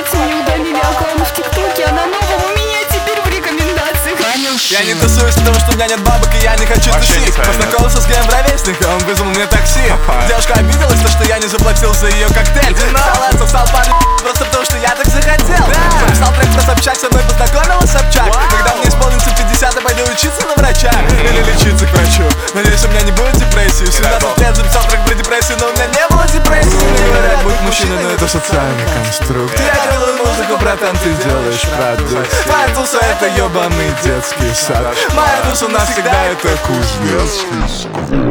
Кстати, мне удалили аккаунт в ТикТоке, а на новом у меня теперь в рекомендациях. Я не тусуюсь, потому что у меня нет бабок и я не хочу тусить. Познакомился с геем ровесника, он вызвал мне такси. Девушка обиделась, то что я не заплатил за ее коктейль. Салат стал парень, просто потому что я так захотел. Записал трек про Собчак, со мной познакомилась Собчак. Когда мне исполнится 50, я пойду учиться на врача. Или лечиться к врачу. Надеюсь, у меня не будет депрессии. 17 лет записал трек про депрессию, но у меня не было депрессии. Мне говорят, будь мужчиной, но это социальный конструкт. Я делаю музыку, братан, ты делаешь продукт. Моя туса — это ебаный детский сад. Моя туса навсегда — это Кузнецкий.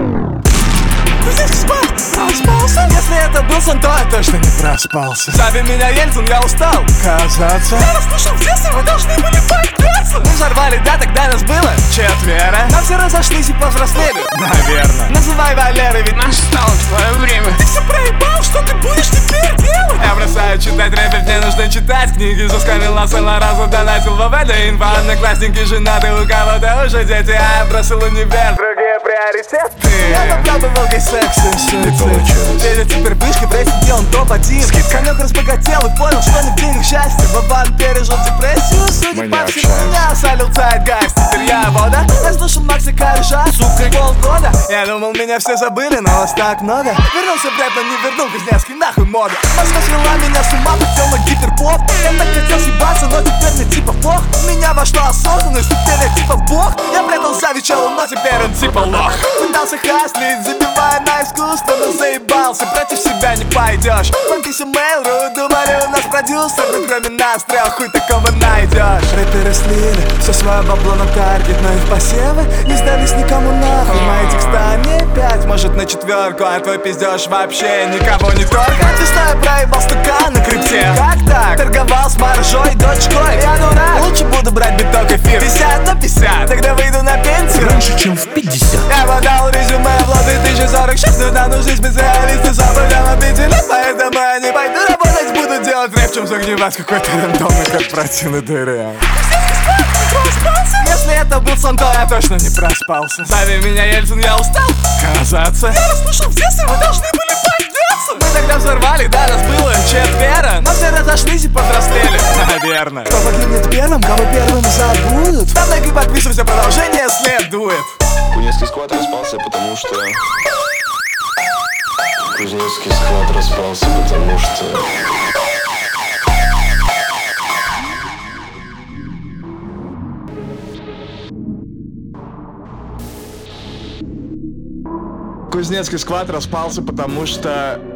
Проспался? Если это был сон, то я точно не проспался. Зови меня Ельцин, я устал казаться. Я расслышал в детстве, вы должны были подняться. Мы взорвали, да, тогда нас было 4. Но все разошлись и повзрослели, наверное. Называй Валерой, ведь настало твое время. Ты все проебал, что ты будешь теперь делать? Я бросаю читать рэп, мне нужно читать книги. Заскамил на целый раз, донатил в ВВ. Инфа, одноклассники, женаты, у кого-то уже дети. А я бросил универ, другие приоритеты. Я попробовал гей секс и суицид. Теперь вышки, прессе, он топ-1. Конек разбогател и понял, что не в денег счастье. Вован пережил депрессию, судя по всему, меня осалил Zeitgeist. Теперь я вода, я слушал Макса Коржа, сука, полгода. Я думал, меня все забыли, но вас так много. Вернулся в рэп, но не вернул Кузнецкий, нахуй мода. Москва свела меня с ума, путем на гиперпоп. Я так хотел съебаться, но теперь мне типа пох. В меня вошла осознанность, теперь я типа бог. Я прятал за вечером, но теперь он типа лох. Пытался хаслить, забивая на искусство, но заебался. Против себя не пойдешь. Фанкиси Mail.ru, думали, у нас продюсер, но кроме нас трех хуй такого найдешь. Рэперы слили все свое бабло на таргет, но их посевы не сдались никому нахуй. Мои текста не 5, может на 4, а твой пиздеж вообще никого не торкает. Весной я проебал стакан на крипте. Как так? Торговал с маржой, дочкой. Я дурак, лучше буду брать биток эфир 50 на 50, тогда выйду на пенсию раньше, чем в 50. Я подал резюме в лоб 2046. Но на нужны специалисты за программу 5 лет. Поэтому я не пойду работать, буду делать рэп, чем загнивать какой-то рандомный корпоративный ДРМ. Если это был сон, то я точно не проспался. Зови меня Ельцин, я устал казаться. Я расслышал в детстве, вы должны были подняться. Мы тогда взорвали, да, нас было 4. Но все разошлись и повзрослели, наверное. Кто погибнет первым, кого первым забудут. Там лайк и подписывайся, продолжение следует. Кузнецкий склад распался, потому что... Кузнецкий склад распался, потому что... Кузнецкий склад распался, потому что...